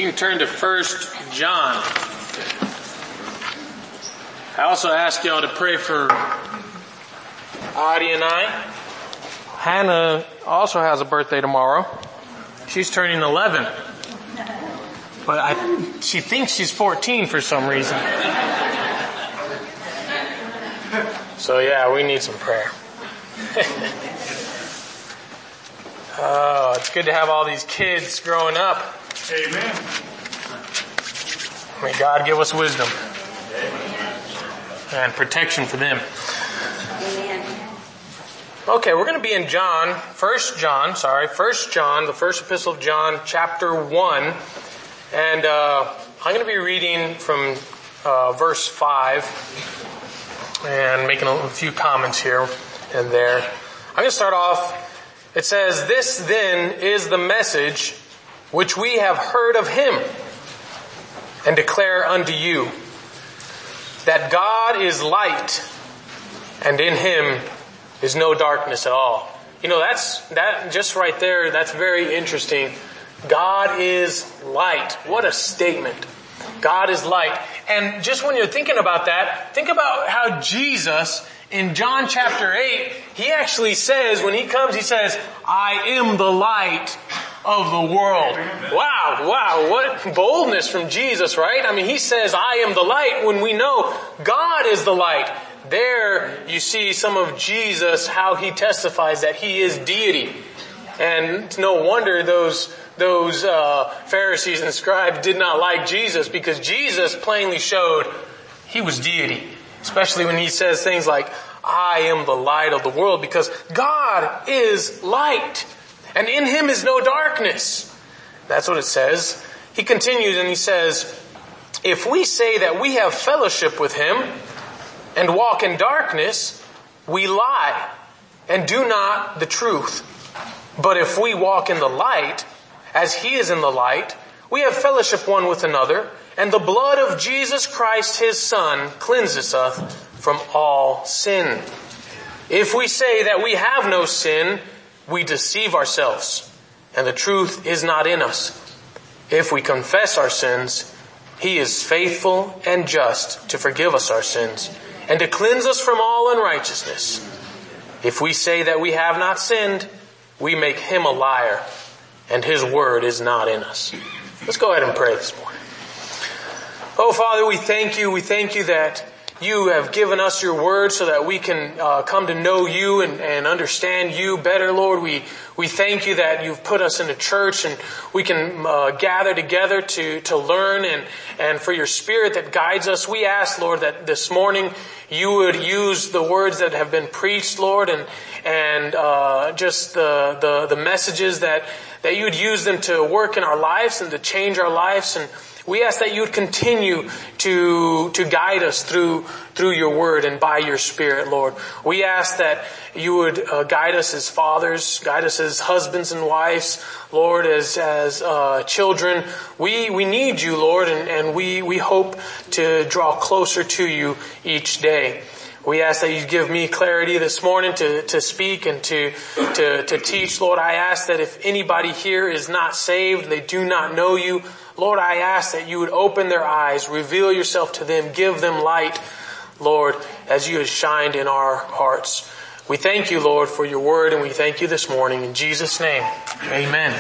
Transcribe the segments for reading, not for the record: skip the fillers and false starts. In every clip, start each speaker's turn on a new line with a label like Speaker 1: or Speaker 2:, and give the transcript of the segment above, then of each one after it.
Speaker 1: You can turn to 1 John. I also asked y'all to pray for Audie and I. Hannah also has a birthday tomorrow. She's turning 11. But she thinks she's 14 for some reason. So yeah, we need some prayer. Oh, it's good to have all these kids growing up.
Speaker 2: Amen.
Speaker 1: May God give us wisdom and protection for them.
Speaker 3: Amen.
Speaker 1: Okay, we're going to be in First John, the first epistle of John, chapter 1. And I'm going to be reading from verse 5 and making a few comments here and there. I'm going to start off. It says, "This then is the message which we have heard of him and declare unto you, that God is light, and in him is no darkness at all." You know, that just right there, that's very interesting. God is light. What a statement. God is light. And just when you're thinking about that, think about how Jesus, in John chapter 8, he actually says, when he comes, he says, "I am the light of the world." Wow, what boldness from Jesus, right? I mean, he says, "I am the light," when we know God is the light. There you see some of Jesus, how he testifies that he is deity. And it's no wonder those Pharisees and scribes did not like Jesus, because Jesus plainly showed he was deity. Especially when he says things like, "I am the light of the world," because God is light. And in him is no darkness. That's what it says. He continues and he says, "If we say that we have fellowship with him and walk in darkness, we lie and do not the truth. But if we walk in the light, as he is in the light, we have fellowship one with another, and the blood of Jesus Christ his Son cleanses us from all sin. If we say that we have no sin, we deceive ourselves, and the truth is not in us. If we confess our sins, he is faithful and just to forgive us our sins and to cleanse us from all unrighteousness. If we say that we have not sinned, we make him a liar, and his word is not in us." Let's go ahead and pray this morning. Oh, Father, we thank you. We thank you that you have given us your word so that we can come to know you and understand you better, Lord. We thank you that you've put us in a church and we can gather together to learn and for your Spirit that guides us. We ask, Lord, that this morning you would use the words that have been preached, Lord, and just the messages that you would use them to work in our lives and to change our lives. And we ask that you would continue to guide us through your word and by your Spirit, Lord. We ask that you would guide us as fathers, guide us as husbands and wives, Lord, as children. We need you, Lord, and we hope to draw closer to you each day. We ask that you give me clarity this morning to speak and to teach, Lord. I ask that if anybody here is not saved, they do not know you, Lord, I ask that you would open their eyes, reveal yourself to them, give them light, Lord, as you have shined in our hearts. We thank you, Lord, for your word, and we thank you this morning. In Jesus' name, amen.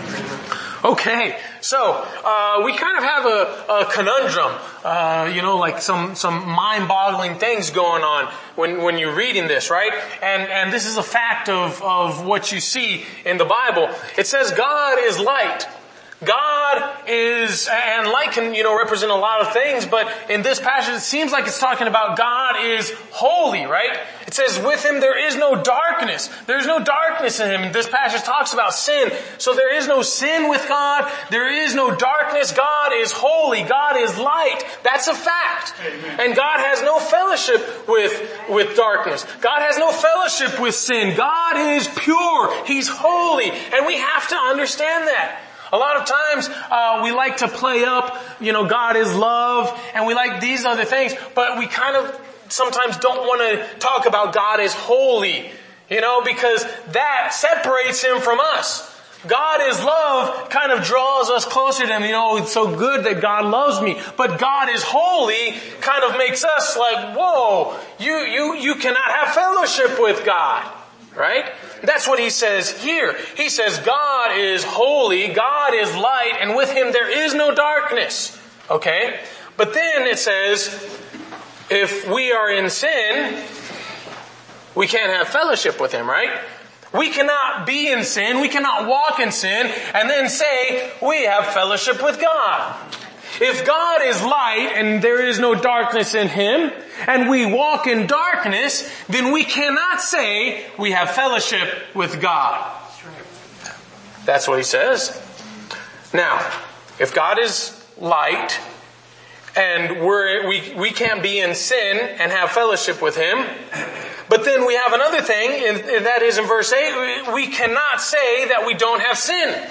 Speaker 1: Okay, so we kind of have a conundrum, like some mind-boggling things going on when you're reading this, right? And this is a fact of what you see in the Bible. It says God is light. God is, and light can, represent a lot of things, but in this passage it seems like it's talking about God is holy, right? It says with him there is no darkness. There's no darkness in him. This passage talks about sin. So there is no sin with God. There is no darkness. God is holy. God is light. That's a fact. Amen. And God has no fellowship with darkness. God has no fellowship with sin. God is pure. He's holy. And we have to understand that. A lot of times, we like to play up, God is love, and we like these other things, but we kind of sometimes don't want to talk about God is holy, because that separates him from us. God is love kind of draws us closer to Him. It's so good that God loves me. But God is holy kind of makes us like, whoa, you cannot have fellowship with God. Right? That's what he says here. He says God is holy, God is light, and with Him there is no darkness. Okay? But then it says, if we are in sin, we can't have fellowship with Him, right? We cannot be in sin, we cannot walk in sin, and then say we have fellowship with God. If God is light and there is no darkness in Him, and we walk in darkness, then we cannot say we have fellowship with God. That's what he says. Now, if God is light, and we can't be in sin and have fellowship with Him, but then we have another thing, and that is in verse 8, we cannot say that we don't have sin.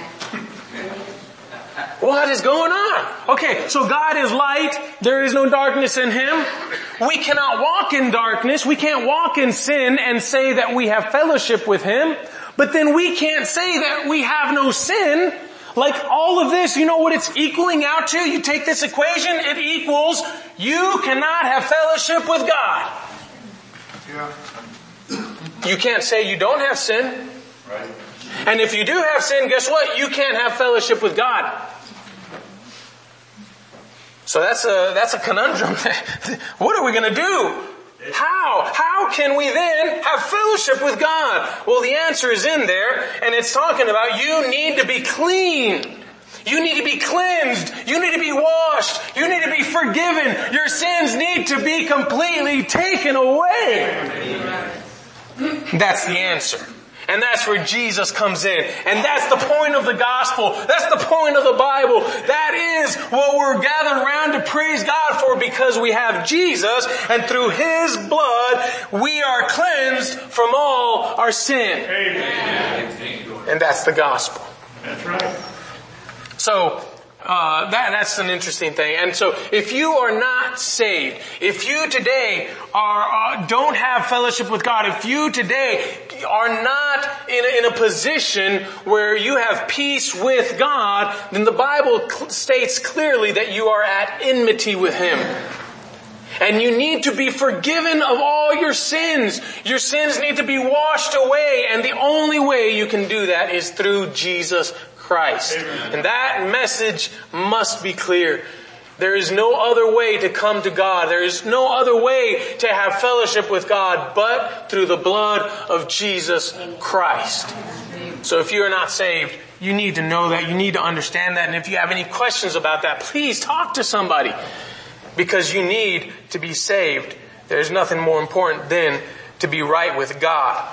Speaker 1: What is going on? Okay, so God is light. There is no darkness in Him. We cannot walk in darkness. We can't walk in sin and say that we have fellowship with Him. But then we can't say that we have no sin. Like all of this, you know what it's equaling out to? You take this equation, it equals you cannot have fellowship with God. Yeah. You can't say you don't have sin. Right. And if you do have sin, guess what? You can't have fellowship with God. So that's a conundrum. What are we going to do? How can we then have fellowship with God? Well, the answer is in there, and it's talking about you need to be clean. You need to be cleansed. You need to be washed. You need to be forgiven. Your sins need to be completely taken away. That's the answer. And that's where Jesus comes in. And that's the point of the gospel. That's the point of the Bible. That is what we're gathered around to praise God for, because we have Jesus, and through His blood we are cleansed from all our sin. Amen. And that's the gospel. That's right. So, that's an interesting thing. And so, if you are not saved, if you today don't have fellowship with God, if you today are not in a position where you have peace with God, then the Bible states clearly that you are at enmity with Him. And you need to be forgiven of all your sins. Your sins need to be washed away, and the only way you can do that is through Jesus Christ. Amen. And that message must be clear. There is no other way to come to God. There is no other way to have fellowship with God but through the blood of Jesus Christ. So if you are not saved, you need to know that. You need to understand that. And if you have any questions about that, please talk to somebody, because you need to be saved. There's nothing more important than to be right with God.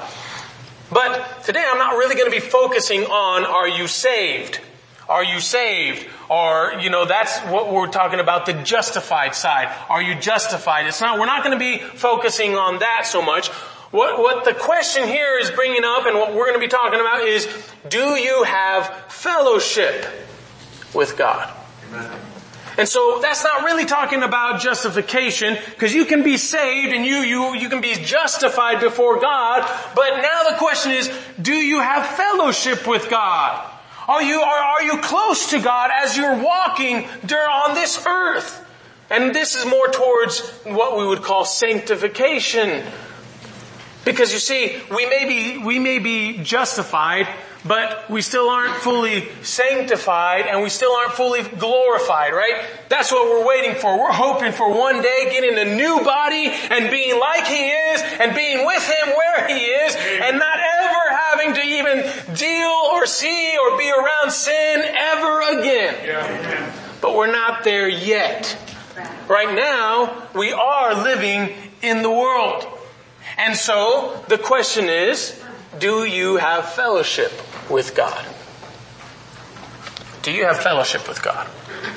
Speaker 1: But today I'm not really going to be focusing on, are you saved? Are you saved? Or, that's what we're talking about, the justified side. Are you justified? We're not going to be focusing on that so much. What the question here is bringing up, and what we're going to be talking about, is, do you have fellowship with God? Amen. And so that's not really talking about justification, because you can be saved and you can be justified before God. But now the question is, do you have fellowship with God? Are you close to God as you're walking on this earth? And this is more towards what we would call sanctification. Because you see, we may be justified, but we still aren't fully sanctified, and we still aren't fully glorified, right? That's what we're waiting for. We're hoping for one day getting a new body and being like He is, and being with Him where He is, and not ever having to even deal or see or be around sin ever again. Yeah. But we're not there yet. Right now, we are living in the world. And so, the question is, do you have fellowship with God? Do you have fellowship with God?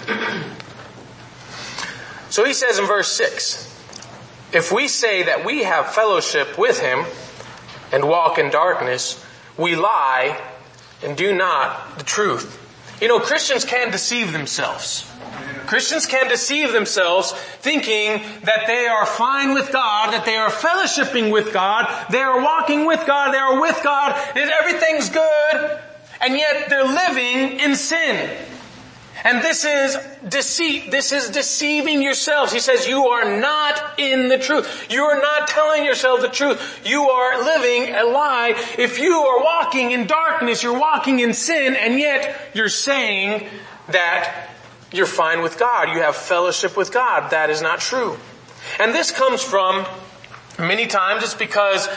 Speaker 1: So he says in verse 6, if we say that we have fellowship with Him and walk in darkness, we lie and do not the truth. Christians can deceive themselves. Christians can deceive themselves thinking that they are fine with God, that they are fellowshipping with God, they are walking with God, they are with God, and everything's good. and yet they're living in sin. And this is deceit. This is deceiving yourselves. He says you are not in the truth. You are not telling yourself the truth. You are living a lie. If you are walking in darkness, you're walking in sin, and yet you're saying that you're fine with God. You have fellowship with God. That is not true. And this comes from, many times it's because,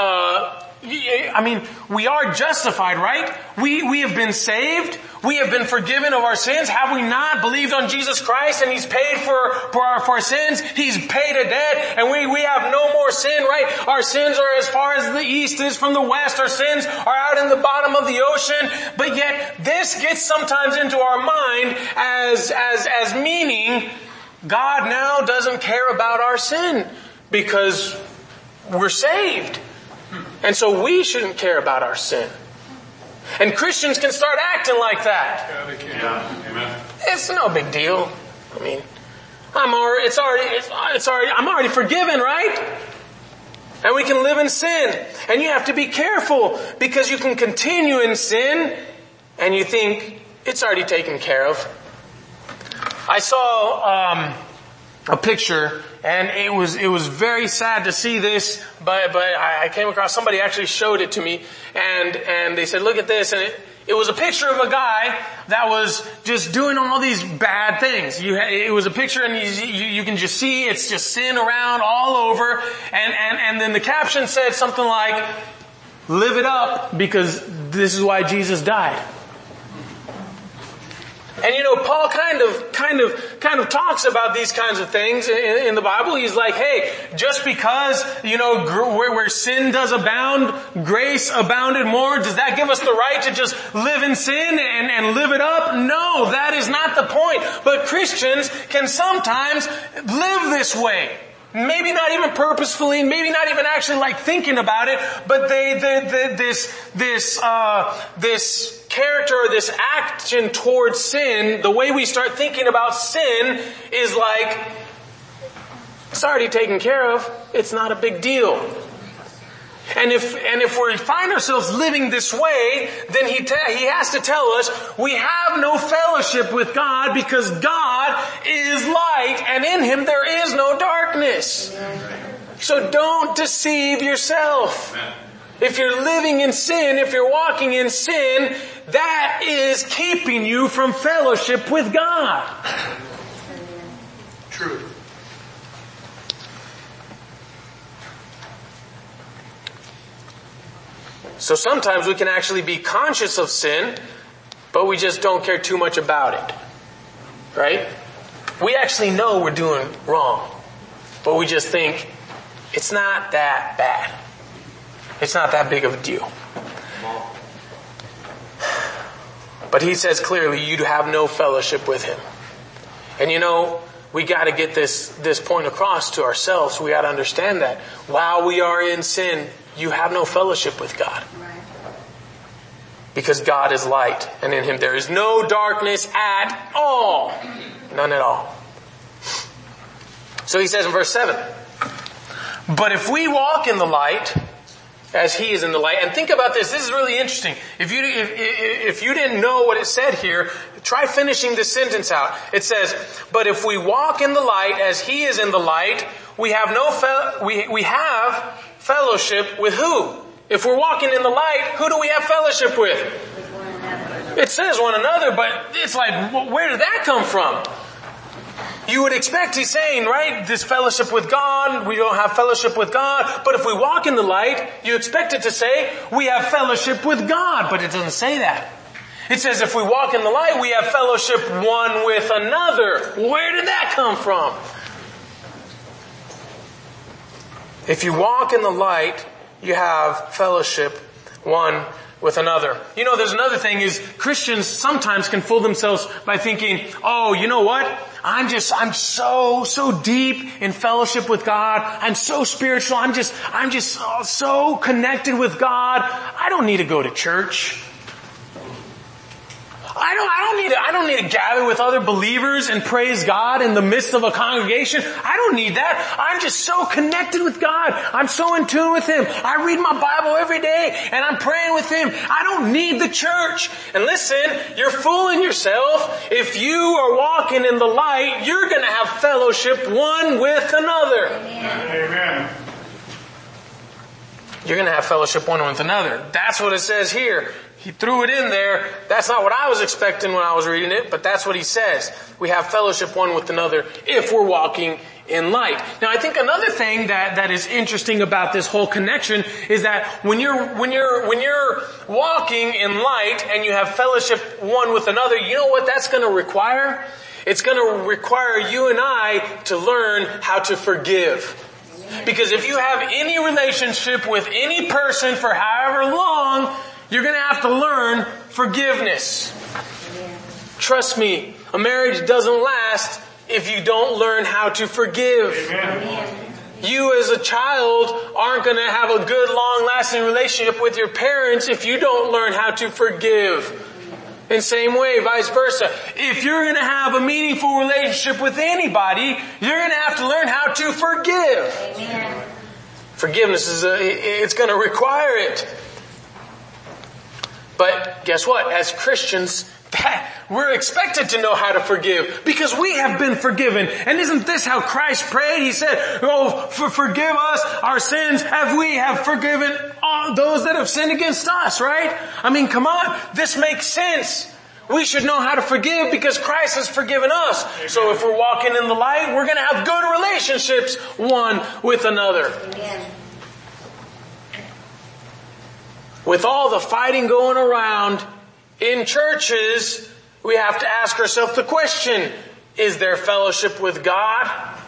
Speaker 1: we are justified, right? We have been saved. We have been forgiven of our sins. Have we not believed on Jesus Christ and He's paid for our sins? He's paid a debt and we have no more sin, right? Our sins are as far as the east is from the west. Our sins are out in the bottom of the ocean. But yet this gets sometimes into our mind as meaning God now doesn't care about our sin because we're saved. And so we shouldn't care about our sin. And Christians can start acting like that.
Speaker 2: Yeah. Amen.
Speaker 1: It's no big deal. I mean, I'm already forgiven, right? And we can live in sin. And you have to be careful because you can continue in sin and you think it's already taken care of. I saw a picture, and it was very sad to see this, but I came across, somebody actually showed it to me, and they said, look at this, and it was a picture of a guy that was just doing all these bad things. It was a picture, and you can just see it's just sin around all over, and then the caption said something like, live it up because this is why Jesus died. And Paul kind of talks about these kinds of things in the Bible. He's like, hey, just because, where sin does abound, grace abounded more, does that give us the right to just live in sin and live it up? No, that is not the point. But Christians can sometimes live this way. Maybe not even purposefully, maybe not even actually like thinking about it, but this character or this action towards sin, the way we start thinking about sin is like, it's already taken care of. It's not a big deal. And if we find ourselves living this way, then he has to tell us we have no fellowship with God because God is light and in Him there is no darkness. So don't deceive yourself. If you're living in sin, if you're walking in sin, that is keeping you from fellowship with God.
Speaker 2: True.
Speaker 1: So sometimes we can actually be conscious of sin, but we just don't care too much about it. Right? We actually know we're doing wrong, but we just think it's not that bad. It's not that big of a deal. But he says clearly, you have no fellowship with Him. And we got to get this point across to ourselves. We got to understand that while we are in sin, you have no fellowship with God. Because God is light, and in Him there is no darkness at all. None at all. So he says in verse 7, but if we walk in the light, as He is in the light, and think about this is really interesting. If you didn't know what it said here, try finishing this sentence out. It says, but if we walk in the light as He is in the light, we have we have fellowship with who? If we're walking in the light, who do we have fellowship with? It says one another, but it's like, where did that come from? You would expect, he's saying, right, this fellowship with God, we don't have fellowship with God, but if we walk in the light, you expect it to say, we have fellowship with God, but it doesn't say that. It says if we walk in the light, we have fellowship one with another. Where did that come from? If you walk in the light, you have fellowship one with another. There's another thing is Christians sometimes can fool themselves by thinking, oh, you know what? I'm so deep in fellowship with God. I'm so spiritual. I'm just so connected with God. I don't need to go to church. I I don't need to gather with other believers and praise God in the midst of a congregation. I don't need that. I'm just so connected with God. I'm so in tune with Him. I read my Bible every day and I'm praying with Him. I don't need the church. And listen, you're fooling yourself. If you are walking in the light, you're going to have fellowship one with another.
Speaker 2: Amen.
Speaker 1: You're going to have fellowship one with another. That's what it says here. He threw it in there. That's not what I was expecting when I was reading it, but that's what he says. We have fellowship one with another if we're walking in light. Now I think another thing that is interesting about this whole connection is that when you're walking in light and you have fellowship one with another, you know what that's going to require? It's going to require you and I to learn how to forgive. Because if you have any relationship with any person for however long, you're going to have to learn forgiveness. Trust me, a marriage doesn't last if you don't learn how to forgive.
Speaker 2: Amen.
Speaker 1: You as a child aren't going to have a good, long-lasting relationship with your parents if you don't learn how to forgive. In the same way, vice versa. If you're going to have a meaningful relationship with anybody, you're going to have to learn how to forgive.
Speaker 3: Amen.
Speaker 1: Forgiveness it's going to require it. But guess what? As Christians, we're expected to know how to forgive because we have been forgiven. And isn't this how Christ prayed? He said, "Oh, forgive us our sins as we have forgiven all those that have sinned against us," right? I mean, come on. This makes sense. We should know how to forgive because Christ has forgiven us. So if we're walking in the light, we're going to have good relationships one with another.
Speaker 3: Amen.
Speaker 1: With all the fighting going around in churches, we have to ask ourselves the question, is there fellowship with God?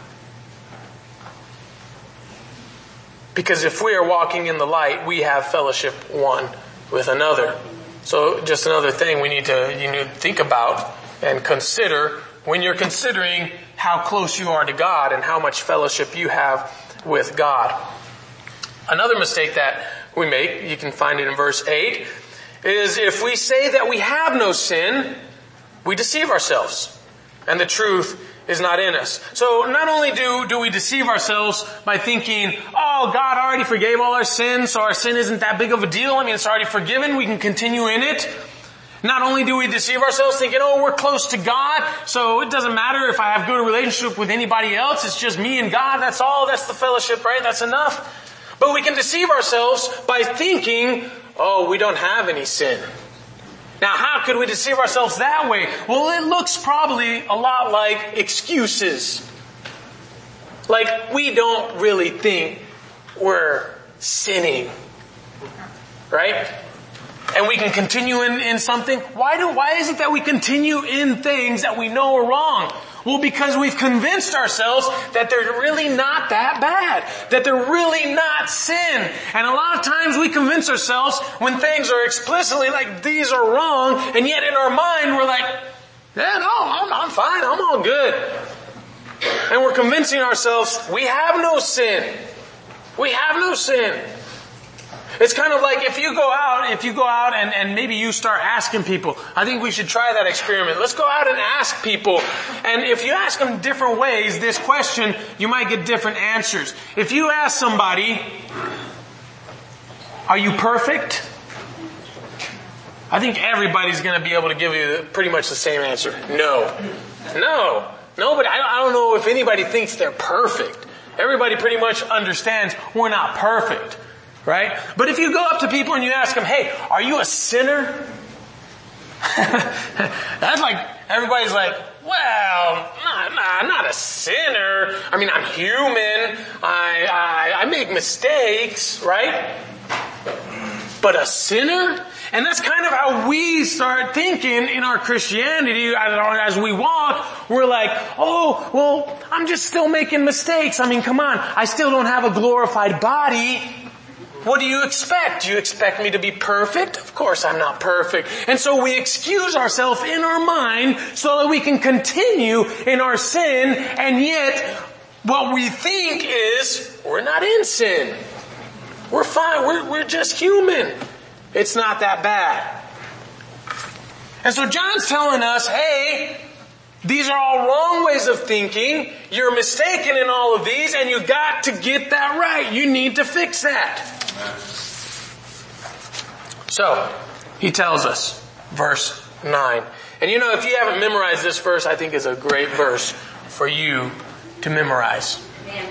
Speaker 1: Because if we are walking in the light, we have fellowship one with another. So just another thing you need to think about and consider when you're considering how close you are to God and how much fellowship you have with God. Another mistake that we make, you can find it in verse 8, is if we say that we have no sin, we deceive ourselves, and the truth is not in us. So not only do we deceive ourselves by thinking, oh, God already forgave all our sins, so our sin isn't that big of a deal. I mean, it's already forgiven. We can continue in it. Not only do we deceive ourselves thinking, oh, we're close to God, so it doesn't matter if I have good relationship with anybody else. It's just me and God. That's all. That's the fellowship, right? That's enough. But we can deceive ourselves by thinking, oh, we don't have any sin. Now, how could we deceive ourselves that way? Well, it looks probably a lot like excuses. Like we don't really think we're sinning. Right? And we can continue in something. Why is it that we continue in things that we know are wrong? Well, because we've convinced ourselves that they're really not that bad. That they're really not sin. And a lot of times we convince ourselves when things are explicitly like these are wrong, and yet in our mind we're like, yeah, no, I'm fine, I'm all good. And we're convincing ourselves we have no sin. We have no sin. It's kind of like if you go out and maybe you start asking people. I think we should try that experiment. Let's go out and ask people. And if you ask them different ways, this question, you might get different answers. If you ask somebody, are you perfect? I think everybody's going to be able to give you pretty much the same answer. No, but I don't know if anybody thinks they're perfect. Everybody pretty much understands we're not perfect. Right? But if you go up to people and you ask them, hey, are you a sinner? That's like, everybody's like, well, not a sinner. I mean, I'm human. I make mistakes, right? But a sinner? And that's kind of how we start thinking in our Christianity as we walk. We're like, oh, well, I'm just still making mistakes. I mean, come on. I still don't have a glorified body. What do you expect? Do you expect me to be perfect? Of course I'm not perfect. And so we excuse ourselves in our mind so that we can continue in our sin, and yet what we think is we're not in sin. We're fine. We're just human. It's not that bad. And so John's telling us, hey, these are all wrong ways of thinking. You're mistaken in all of these, and you got to get that right. You need to fix that. So, he tells us, verse 9. And you know, if you haven't memorized this verse, I think it's a great verse for you to memorize.
Speaker 3: Amen.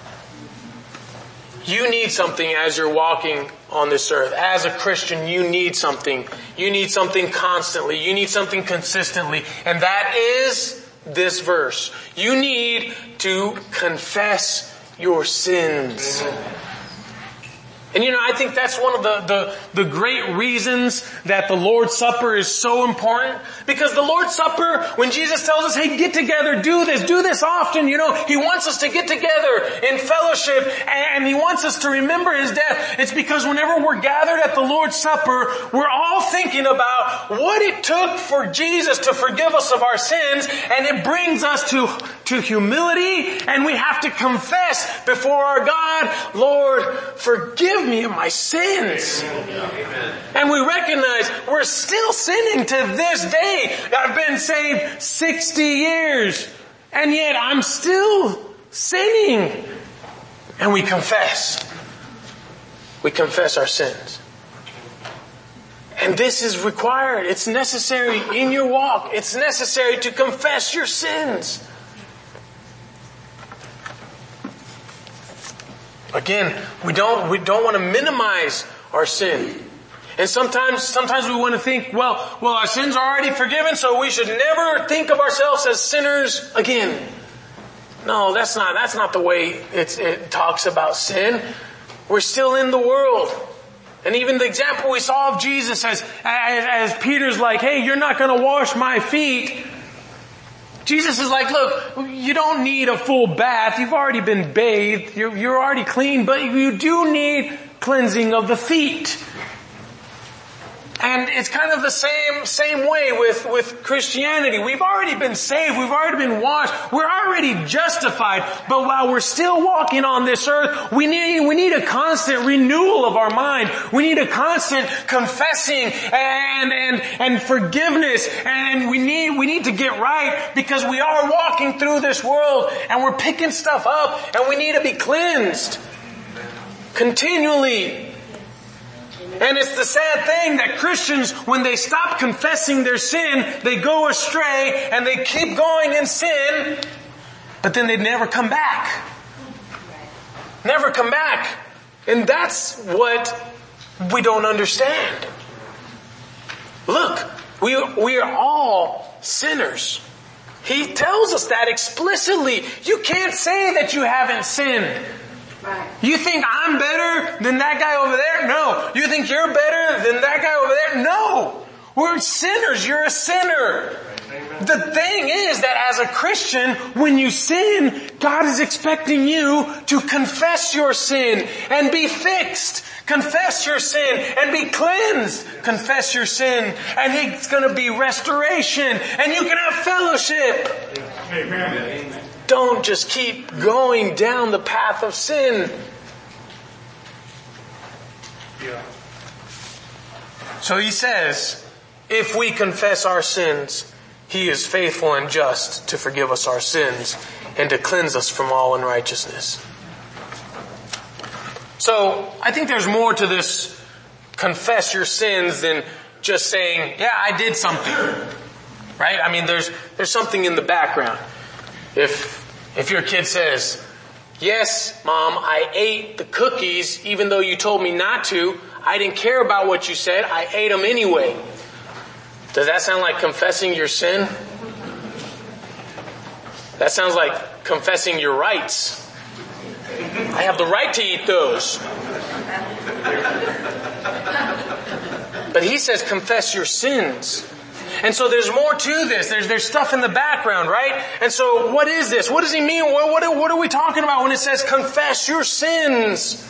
Speaker 1: You need something as you're walking on this earth. As a Christian, you need something. You need something constantly. You need something consistently. And that is this verse. You need to confess your sins. And you know, I think that's one of the great reasons that the Lord's Supper is so important. Because the Lord's Supper, when Jesus tells us, hey, get together, do this often, you know, He wants us to get together in fellowship, and He wants us to remember His death. It's because whenever we're gathered at the Lord's Supper, we're all thinking about what it took for Jesus to forgive us of our sins, and it brings us to humility, and we have to confess before our God, Lord, forgive me of my sins. And we recognize we're still sinning to this day. I've been saved 60 years, and yet I'm still sinning. And we confess. We confess our sins. And this is required. It's necessary in your walk. It's necessary to confess your sins. Again, we don't want to minimize our sin. And sometimes we want to think, well, our sins are already forgiven, so we should never think of ourselves as sinners again. No, that's not the way it talks about sin. We're still in the world. And even the example we saw of Jesus as Peter's like, hey, you're not going to wash my feet. Jesus is like, look, you don't need a full bath. You've already been bathed. You're already clean, but you do need cleansing of the feet. And it's kind of the same way with Christianity. We've already been saved. We've already been washed. We're already justified. But while we're still walking on this earth, we need a constant renewal of our mind. We need a constant confessing and forgiveness. And we need to get right because we are walking through this world and we're picking stuff up and we need to be cleansed continually. And it's the sad thing that Christians, when they stop confessing their sin, they go astray and they keep going in sin, but then they never come back. Never come back. And that's what we don't understand. Look, we are all sinners. He tells us that explicitly. You can't say that you haven't sinned.
Speaker 3: Right.
Speaker 1: You think I'm better than that guy over there? No. You think you're better than that guy over there? No. We're sinners. You're a sinner. The thing is that as a Christian, when you sin, God is expecting you to confess your sin and be fixed. Confess your sin and be cleansed. Confess your sin and it's going to be restoration and you can have fellowship.
Speaker 2: Amen.
Speaker 1: Don't just keep going down the path of sin.
Speaker 2: Yeah.
Speaker 1: So he says, if we confess our sins, He is faithful and just to forgive us our sins and to cleanse us from all unrighteousness. So I think there's more to this confess your sins than just saying, yeah, I did something. Right? I mean, there's something in the background. If your kid says, yes, Mom, I ate the cookies even though you told me not to. I didn't care about what you said. I ate them anyway. Does that sound like confessing your sin? That sounds like confessing your rights. I have the right to eat those. But he says confess your sins. And so there's more to this. There's stuff in the background, right? And so what is this? What does he mean? What are we talking about when it says confess your sins?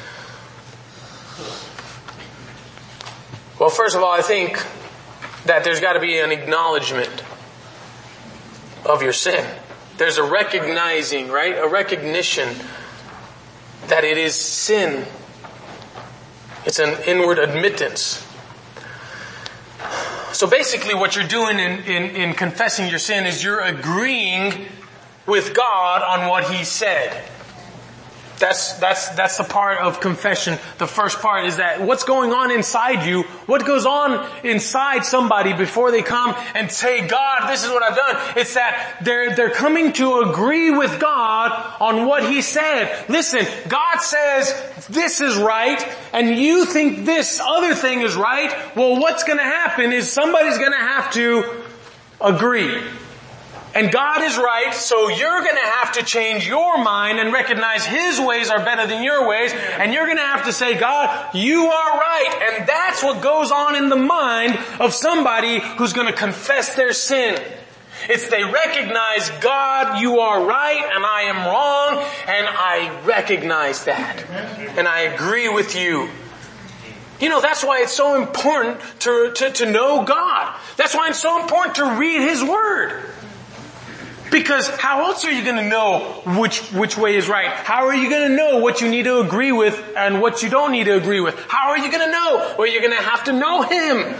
Speaker 1: Well, first of all, I think that there's got to be an acknowledgement of your sin. There's a recognizing, right? A recognition that it is sin. It's an inward admittance. So basically what you're doing in confessing your sin is you're agreeing with God on what He said. That's the part of confession. The first part is that what's going on inside you, what goes on inside somebody before they come and say, God, this is what I've done. It's that they're coming to agree with God on what He said. Listen, God says this is right and you think this other thing is right. Well, what's going to happen is somebody's going to have to agree. And God is right, so you're going to have to change your mind and recognize His ways are better than your ways. And you're going to have to say, God, you are right. And that's what goes on in the mind of somebody who's going to confess their sin. It's they recognize, God, you are right and I am wrong. And I recognize that. And I agree with you. You know, that's why it's so important to know God. That's why it's so important to read His Word. Because how else are you going to know which way is right? How are you going to know what you need to agree with and what you don't need to agree with? How are you going to know? Well, you're going to have to know Him.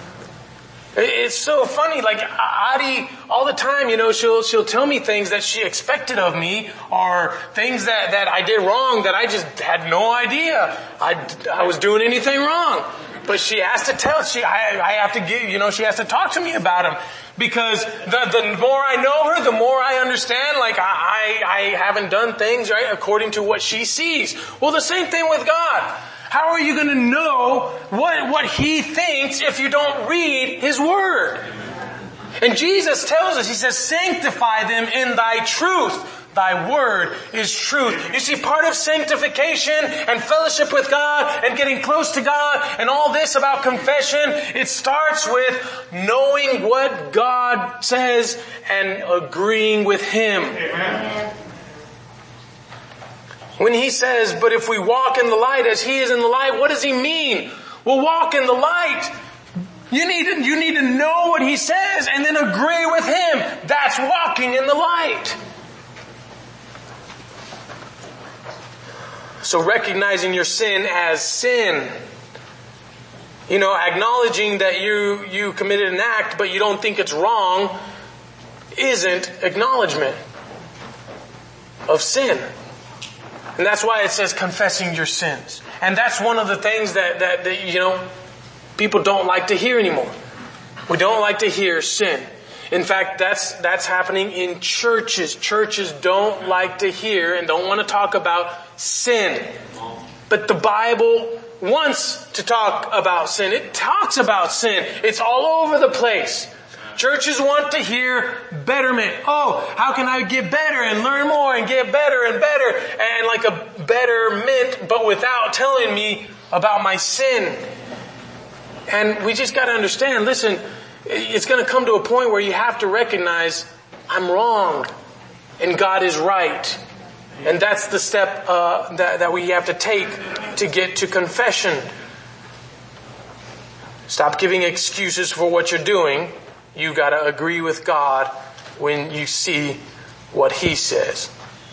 Speaker 1: It's so funny, like Adi, all the time, you know, she'll tell me things that she expected of me or things that I did wrong that I just had no idea I was doing anything wrong. But she has to tell, I have to give, you know, she has to talk to me about them. Because the more I know her, the more I understand, like I haven't done things, right, according to what she sees. Well, the same thing with God. How are you going to know what He thinks if you don't read His Word? And Jesus tells us, He says, sanctify them in Thy truth. Thy Word is truth. You see, part of sanctification and fellowship with God and getting close to God and all this about confession, it starts with knowing what God says and agreeing with Him. Amen. When He says, but if we walk in the light as He is in the light, what does He mean? Well, walk in the light. You need to know what He says and then agree with Him. That's walking in the light. So recognizing your sin as sin. You know, acknowledging that you committed an act but you don't think it's wrong isn't acknowledgement of sin. And that's why it says confessing your sins. And that's one of the things that you know, people don't like to hear anymore. We don't like to hear sin. In fact, that's happening in churches. Churches don't like to hear and don't want to talk about sin. But the Bible wants to talk about sin. It talks about sin. It's all over the place. Churches want to hear betterment. Oh, how can I get better and learn more and get better and better and like a betterment, but without telling me about my sin. And we just got to understand, listen, it's going to come to a point where you have to recognize I'm wrong and God is right. And that's the step that we have to take to get to confession. Stop giving excuses for what you're doing. You got to agree with God when you see what He says.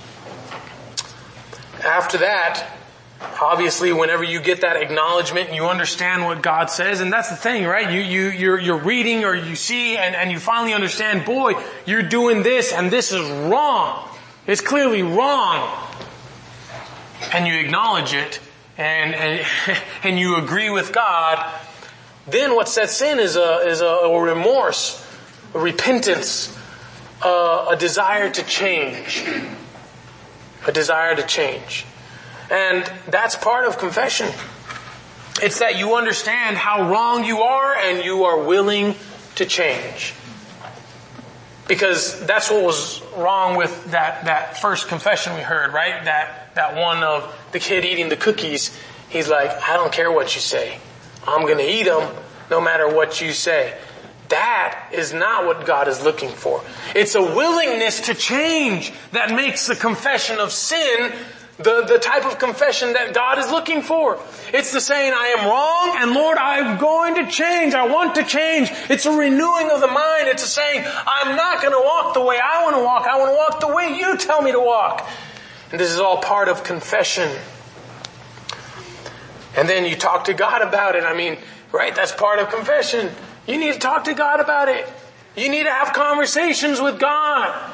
Speaker 1: After that, obviously, whenever you get that acknowledgement, you understand what God says, and that's the thing, right? You're reading or you see and you finally understand, boy, you're doing this and this is wrong. It's clearly wrong. And you acknowledge it and you agree with God. Then what sets in is a remorse, a repentance, a desire to change. A desire to change. And that's part of confession. It's that you understand how wrong you are and you are willing to change. Because that's what was wrong with that first confession we heard, right? That one of the kid eating the cookies. He's like, I don't care what you say. I'm going to eat them no matter what you say. That is not what God is looking for. It's a willingness to change that makes the confession of sin the type of confession that God is looking for. It's the saying, I am wrong and Lord, I'm going to change. I want to change. It's a renewing of the mind. It's a saying, I'm not going to walk the way I want to walk. I want to walk the way you tell me to walk. And this is all part of confession. And then you talk to God about it. I mean, right? That's part of confession. You need to talk to God about it. You need to have conversations with God.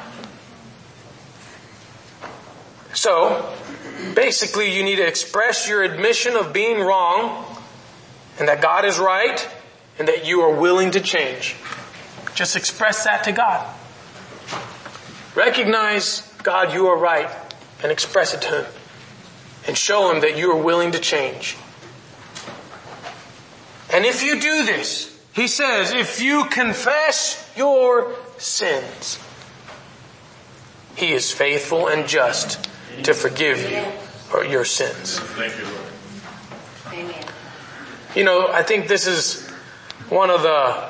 Speaker 1: So, basically you need to express your admission of being wrong and that God is right and that you are willing to change. Just express that to God. Recognize, God, you are right, and express it to Him. And show Him that you are willing to change. And if you do this, He says, if you confess your sins, He is faithful and just to forgive you or your sins.
Speaker 2: Thank you, Lord.
Speaker 3: Amen.
Speaker 1: You know, I think this is one of the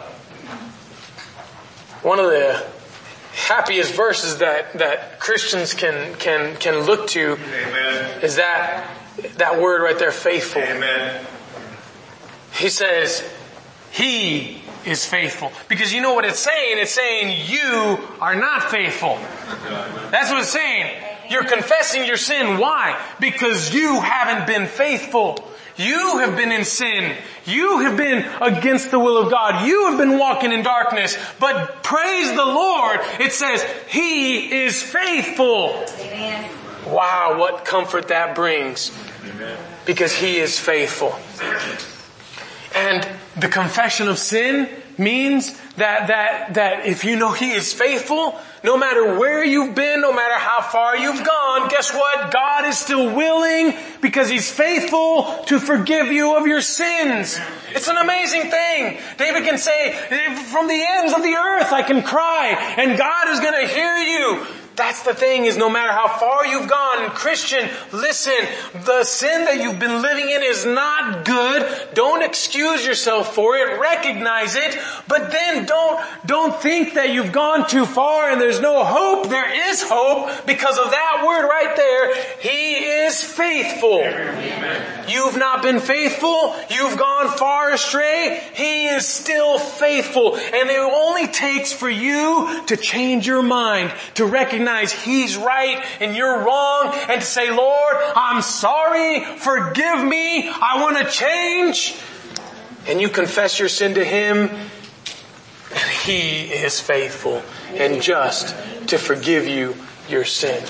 Speaker 1: happiest verses that Christians can look to.
Speaker 2: Amen.
Speaker 1: Is that word right there, faithful.
Speaker 2: Amen.
Speaker 1: He says, He is faithful. Because you know what it's saying? It's saying you are not faithful. That's what it's saying. You're confessing your sin. Why? Because you haven't been faithful. You have been in sin. You have been against the will of God. You have been walking in darkness. But praise the Lord, it says, He is faithful.
Speaker 3: Amen.
Speaker 1: Wow, what comfort that brings.
Speaker 2: Amen.
Speaker 1: Because He is faithful. And the confession of sin means that if you know He is faithful, no matter where you've been, no matter how far you've gone, guess what? God is still willing, because He's faithful, to forgive you of your sins. It's an amazing thing. David can say, from the ends of the earth I can cry, and God is going to hear you. That's the thing, is no matter how far you've gone, Christian, listen, the sin that you've been living in is not good. Don't excuse yourself for it. Recognize it. But then don't think that you've gone too far and there's no hope. There is hope because of that word right there. He is faithful. Amen. You've not been faithful. You've gone far astray. He is still faithful. And it only takes for you to change your mind, to recognize He's right and you're wrong, and to say, Lord, I'm sorry, forgive me, I want to change. And you confess your sin to Him, and He is faithful and just to forgive you your sin.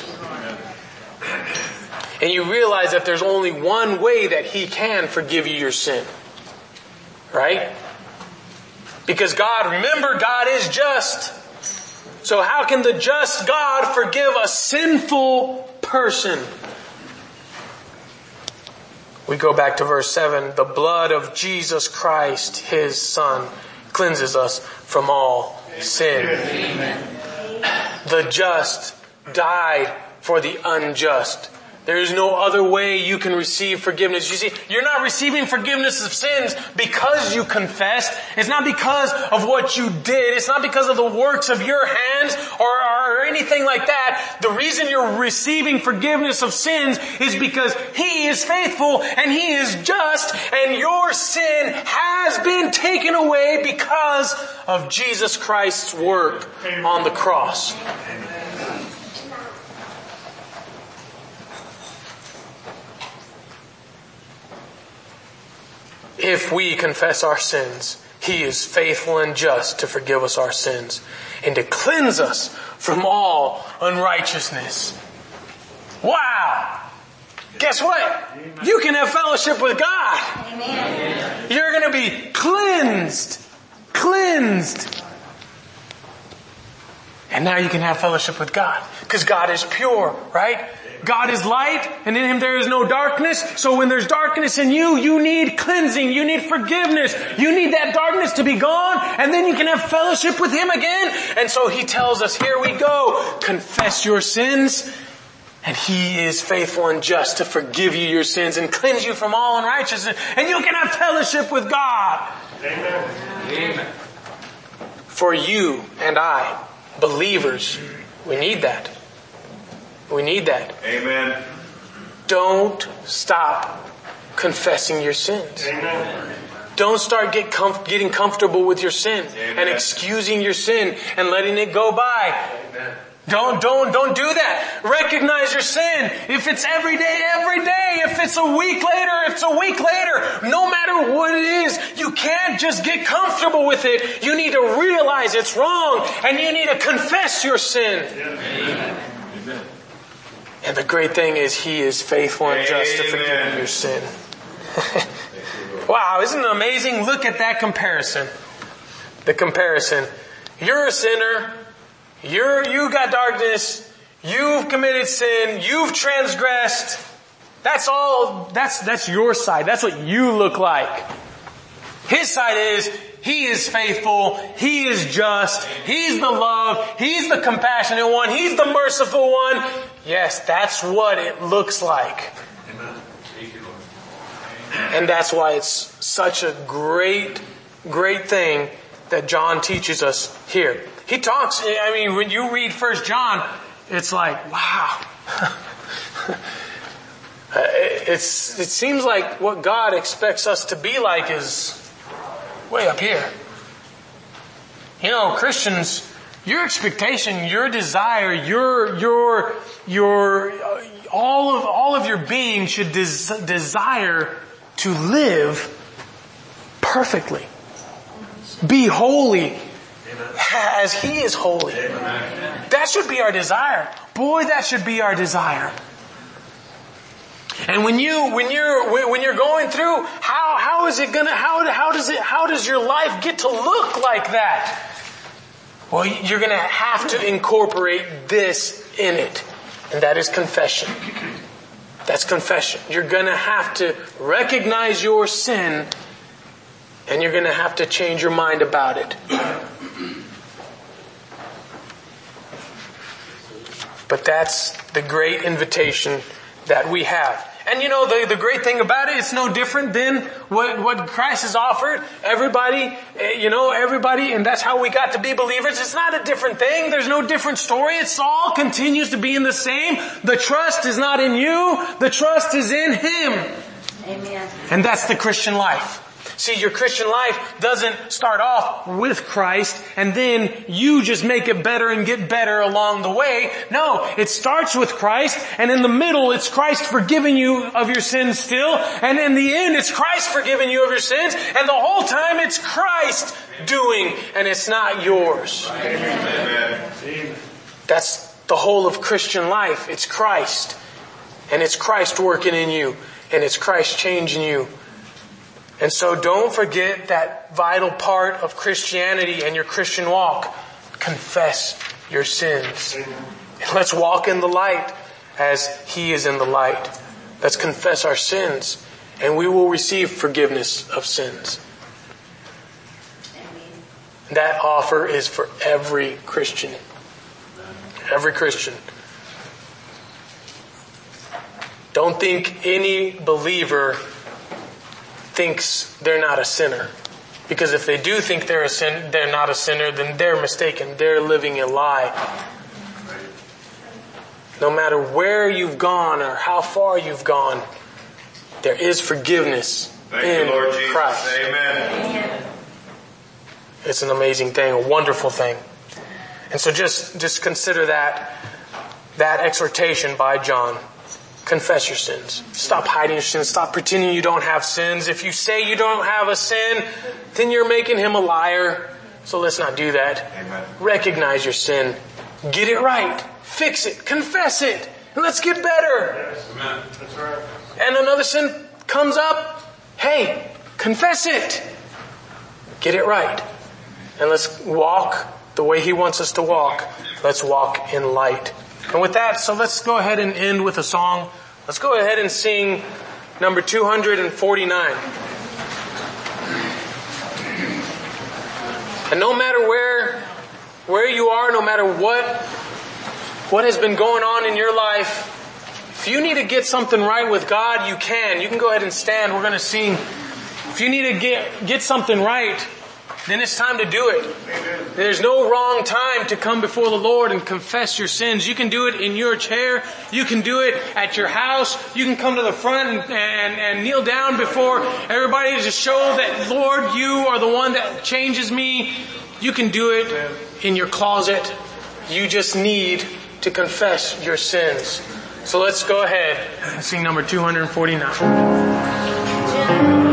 Speaker 1: And you realize that there's only one way that He can forgive you your sin. Right? Because remember, God is just. So how can the just God forgive a sinful person? We go back to verse 7. The blood of Jesus Christ, His Son, cleanses us from all sin. Amen. The just died for the unjust. There is no other way you can receive forgiveness. You see, you're not receiving forgiveness of sins because you confessed. It's not because of what you did. It's not because of the works of your hands or anything like that. The reason you're receiving forgiveness of sins is because He is faithful and He is just, and your sin has been taken away because of Jesus Christ's work on the cross. If we confess our sins, He is faithful and just to forgive us our sins and to cleanse us from all unrighteousness. Wow! Guess what? You can have fellowship with God.
Speaker 3: Amen.
Speaker 1: You're going to be cleansed. Cleansed. And now you can have fellowship with God. Because God is pure, right? God is light, and in Him there is no darkness. So when there's darkness in you, you need cleansing, you need forgiveness, you need that darkness to be gone, and then you can have fellowship with Him again. And so He tells us, here we go, confess your sins, and He is faithful and just to forgive you your sins and cleanse you from all unrighteousness, and you can have fellowship with God.
Speaker 2: Amen. Amen.
Speaker 1: For you and I, believers, we need that. We need that.
Speaker 2: Amen.
Speaker 1: Don't stop confessing your sins.
Speaker 2: Amen.
Speaker 1: Don't start getting comfortable with your sin.
Speaker 2: Amen.
Speaker 1: And excusing your sin and letting it go by.
Speaker 2: Amen.
Speaker 1: Don't do that. Recognize your sin. If it's every day. If it's a week later, it's a week later. No matter what it is, you can't just get comfortable with it. You need to realize it's wrong, and you need to confess your sin.
Speaker 2: Amen.
Speaker 1: And the great thing is He is faithful and just to forgive your sin. Wow, isn't it amazing? Look at that comparison. The comparison. You're a sinner. You got darkness. You've committed sin. You've transgressed. That's all. That's your side. That's what you look like. His side is He is faithful. He is just. He's the love. He's the compassionate one. He's the merciful one. Yes, that's what it looks like.
Speaker 2: Amen.
Speaker 1: And that's why it's such a great thing that John teaches us here. He talks, when you read 1 John, it's like, wow. It seems like what God expects us to be like is way up here. Christians, your expectation, your desire, all of your being should desire to live perfectly. Be holy as He is holy. That should be our desire. Boy, that should be our desire. And when you're going through, how does your life get to look like that? Well, you're going to have to incorporate this in it. And that is confession. That's confession. You're going to have to recognize your sin, and you're going to have to change your mind about it. But that's the great invitation that we have. And the great thing about it, it's no different than what Christ has offered. Everybody, and that's how we got to be believers. It's not a different thing. There's no different story. It's all continues to be in the same. The trust is not in you. The trust is in Him.
Speaker 3: Amen.
Speaker 1: And that's the Christian life. See, your Christian life doesn't start off with Christ and then you just make it better and get better along the way. No, it starts with Christ, and in the middle it's Christ forgiving you of your sins still, and in the end it's Christ forgiving you of your sins, and the whole time it's Christ doing, and it's not yours.
Speaker 2: Amen.
Speaker 1: That's the whole of Christian life. It's Christ, and it's Christ working in you, and it's Christ changing you. And so don't forget that vital part of Christianity and your Christian walk. Confess your sins. And let's walk in the light as He is in the light. Let's confess our sins, and we will receive forgiveness of sins. That offer is for every Christian. Every Christian. Don't think any believer thinks they're not a sinner. Because if they do think they're not a sinner, then they're mistaken. They're living a lie. No matter where you've gone or how far you've gone, there is forgiveness in
Speaker 2: you, Lord Jesus.
Speaker 1: Christ.
Speaker 2: Amen.
Speaker 1: It's an amazing thing, a wonderful thing. And so just consider that exhortation by John. Confess your sins. Stop hiding your sins. Stop pretending you don't have sins. If you say you don't have a sin, then you're making Him a liar. So let's not do that.
Speaker 2: Amen.
Speaker 1: Recognize your sin. Get it right. Fix it. Confess it. And let's get better.
Speaker 2: Yes. Amen. That's right.
Speaker 1: And another sin comes up. Hey, confess it. Get it right. And let's walk the way He wants us to walk. Let's walk in light. And with that, so let's go ahead and end with a song. Let's go ahead and sing number 249. And no matter where you are, no matter what has been going on in your life, if you need to get something right with God, you can. You can go ahead and stand. We're going to sing. If you need to get something right, then it's time to do it. There's no wrong time to come before the Lord and confess your sins. You can do it in your chair. You can do it at your house. You can come to the front and kneel down before everybody to show that, Lord, you are the one that changes me. You can do it in your closet. You just need to confess your sins. So let's go ahead and sing number 249.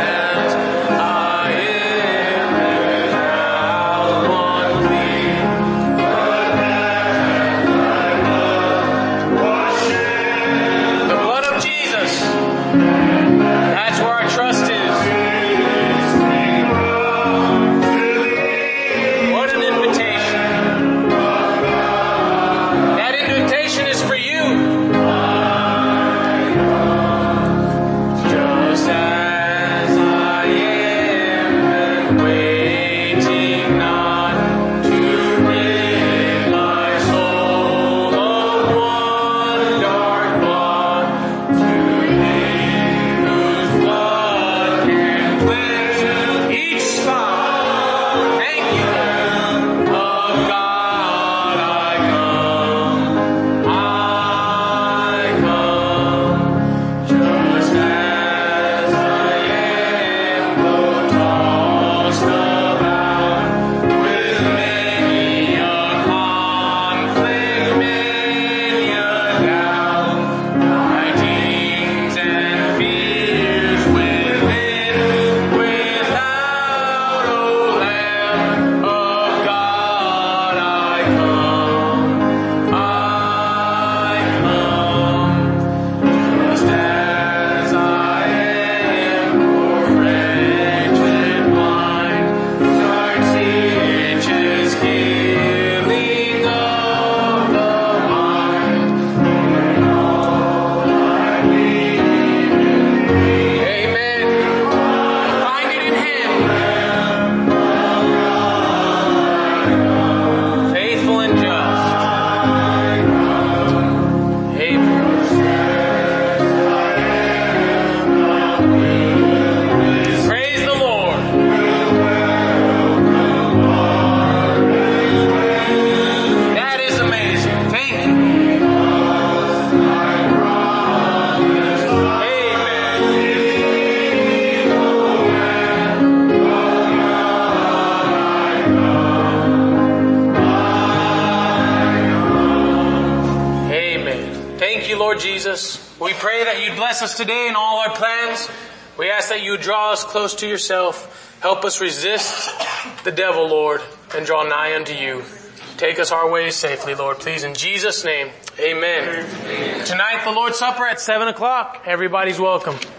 Speaker 1: Jesus, we pray that you'd bless us today in all our plans. We ask that you would draw us close to yourself. Help us resist the devil, Lord, and draw nigh unto you. Take us our ways safely, Lord. Please, in Jesus' name, amen. Tonight, the Lord's Supper at 7 o'clock. Everybody's welcome.